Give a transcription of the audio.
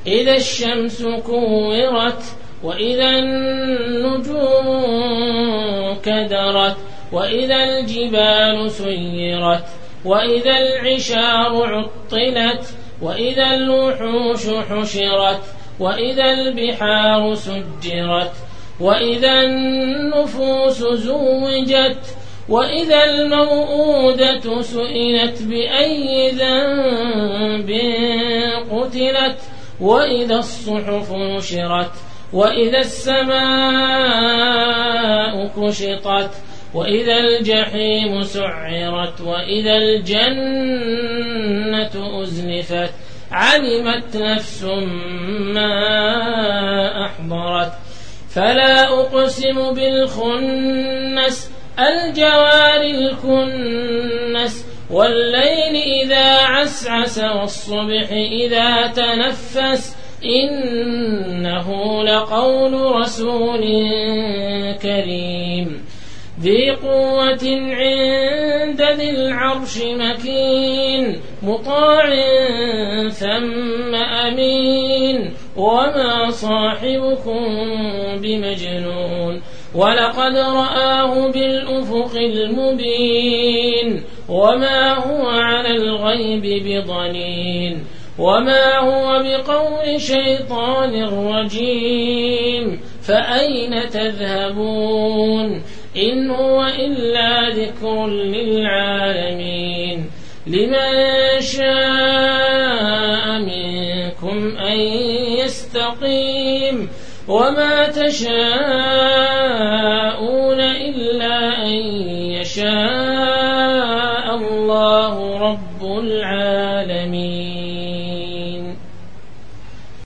إذا الشمس كورت وإذا النجوم كدرت وإذا الجبال سيرت وإذا العشار عطلت وإذا الوحوش حشرت وإذا البحار سجرت وإذا النفوس زوجت وإذا الموءودة سئلت بأي ذنب قتلت وإذا الصحف نشرت وإذا السماء كشطت وإذا الجحيم سعرت وإذا الجنة أزلفت علمت نفس ما أحضرت فلا أقسم بالخنس الجوار الكنس والليل إذا عسعس والصبح إذا تنفس إنه لقول رسول كريم ذي قوة عند ذي العرش مكين مطاع ثم أمين وما صاحبكم بمجنون ولقد رآه بالأفق المبين وما هو على الغيب بضنين وما هو بقول شيطان رجيم فأين تذهبون إن هو إلا ذكر للعالمين لمن شاء منكم أن يستقيم وما تشاءون